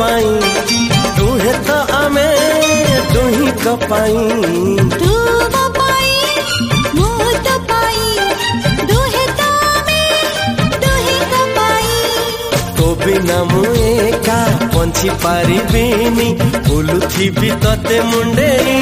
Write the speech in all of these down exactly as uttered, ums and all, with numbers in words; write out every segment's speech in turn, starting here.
पाई दुहे तो आमे दुही को पाई तू वो पाई मु तो पाई दुहे तो आमे दुही को पाई तो बिना मु एका पंछी पारिबिनी बुलुथिबि तते मुंडेई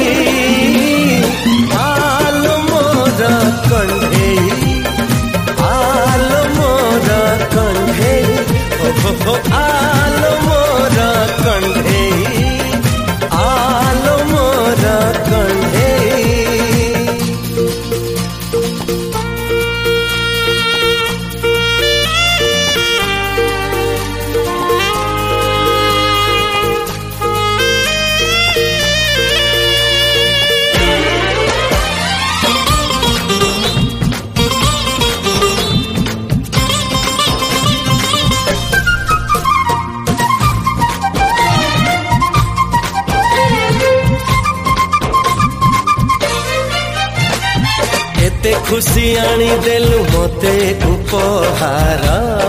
आलो मोर कंढेई आलो मोर कंढेई हो हो आलो मोर कंढेई आलो मोर कंढेई। एते खुशी आनी देलु मते उपहार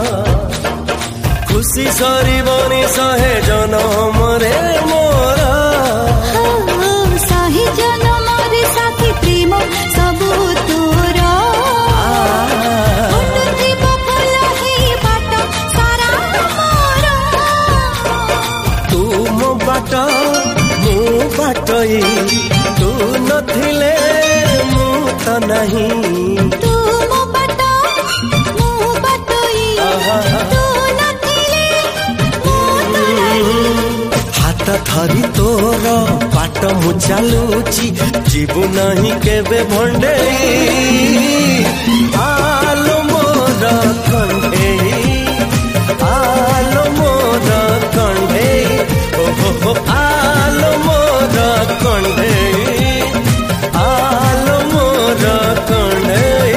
खुशी सरीबनी सहे जनम रे मोर सही जनम रे साथी प्रेम सबु तोर अनुदीप फल हे बाट सारा मोर तू मो बाट मु बाटई तू नथिले मु तो नहीं तू मो बाट मु बाटई तू नथिले मु तो नहीं हाथ धरी तोर बाट मु चालुची जीवु नहीं केबे भंडेई आलो मोर कंढेई आलो मोर कंढेई हो हो हो आलो मोर कंढेई आलो मोर कंढेई।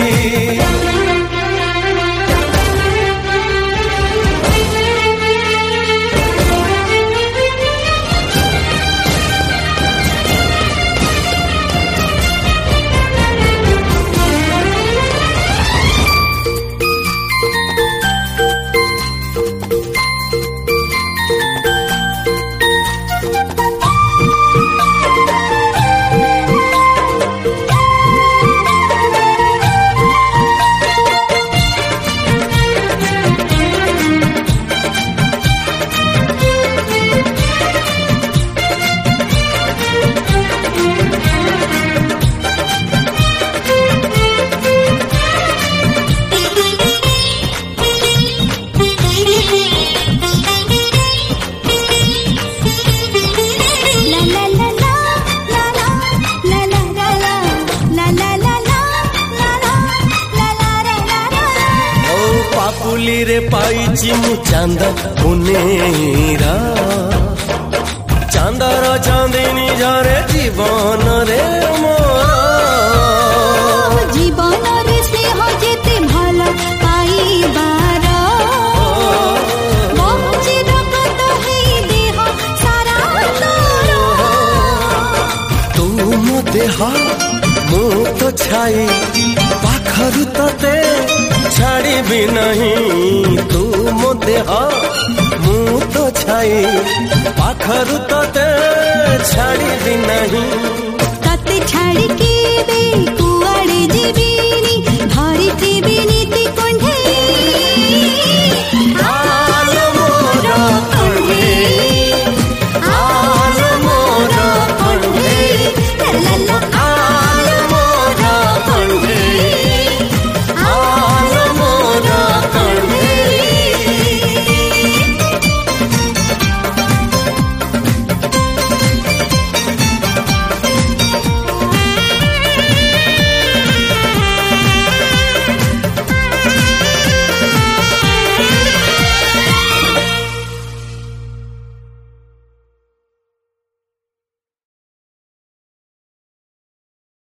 पापुली रे पाइची मु चांद मुनेरा चांदर चांदिनी झरे जीवन रे मोर जीवन रे स्नेह जेते भल पाइबार बहुची रगत हे देह सारा तोर तू मो देह मु तो छाई पाखरु तते छाड़ी भी नहीं तू मो देह मु तो छाई पाखरु तते छाड़ी भी नहीं तते छाड़ी के बे